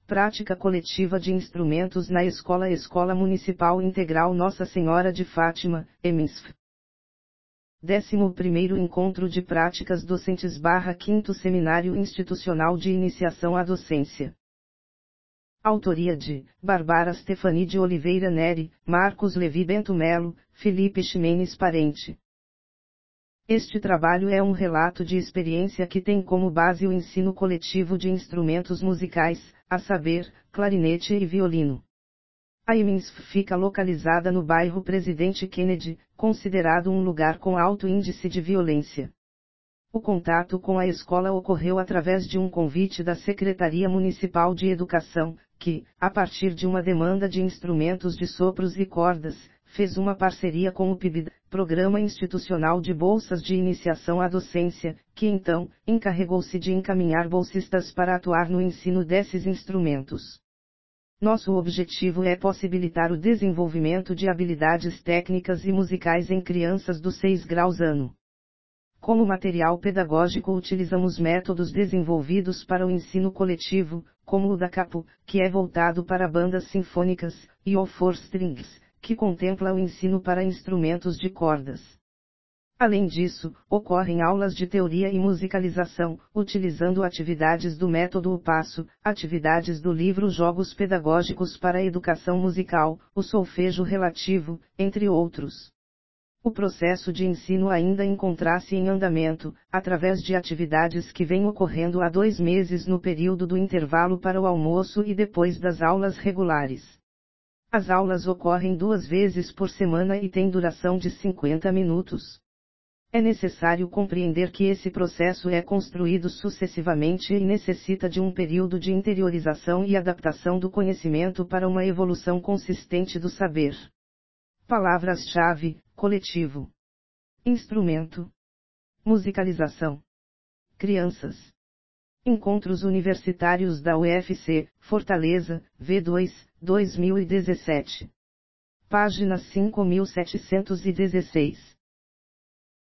Prática coletiva de instrumentos na Escola Municipal Integral Nossa Senhora de Fátima, EMINSF. 11º Encontro de Práticas Docentes / 5º Seminário Institucional de Iniciação à Docência. Autoria de Bárbara Stefani de Oliveira Neri, Marcos Levi Bento Melo, Felipe Ximenes Parente. Este trabalho é um relato de experiência que tem como base o ensino coletivo de instrumentos musicais, a saber, clarinete e violino. A EMINSF fica localizada no bairro Presidente Kennedy, considerado um lugar com alto índice de violência. O contato com a escola ocorreu através de um convite da Secretaria Municipal de Educação, que, a partir de uma demanda de instrumentos de sopros e cordas, fez uma parceria com o PIBID, Programa Institucional de Bolsas de Iniciação à Docência, que então, encarregou-se de encaminhar bolsistas para atuar no ensino desses instrumentos. Nosso objetivo é possibilitar o desenvolvimento de habilidades técnicas e musicais em crianças dos 6 graus ano. Como material pedagógico utilizamos métodos desenvolvidos para o ensino coletivo, como o da Capo, que é voltado para bandas sinfônicas, e o For Strings, que contempla o ensino para instrumentos de cordas. Além disso, ocorrem aulas de teoria e musicalização, utilizando atividades do método O Passo, atividades do livro Jogos Pedagógicos para a Educação Musical, o solfejo relativo, entre outros. O processo de ensino ainda encontra-se em andamento, através de atividades que vêm ocorrendo há 2 meses no período do intervalo para o almoço e depois das aulas regulares. As aulas ocorrem 2 vezes por semana e têm duração de 50 minutos. É necessário compreender que esse processo é construído sucessivamente e necessita de um período de interiorização e adaptação do conhecimento para uma evolução consistente do saber. Palavras-chave: coletivo, instrumento, musicalização, crianças. Encontros Universitários da UFC, Fortaleza, V2, 2017. Página 5716.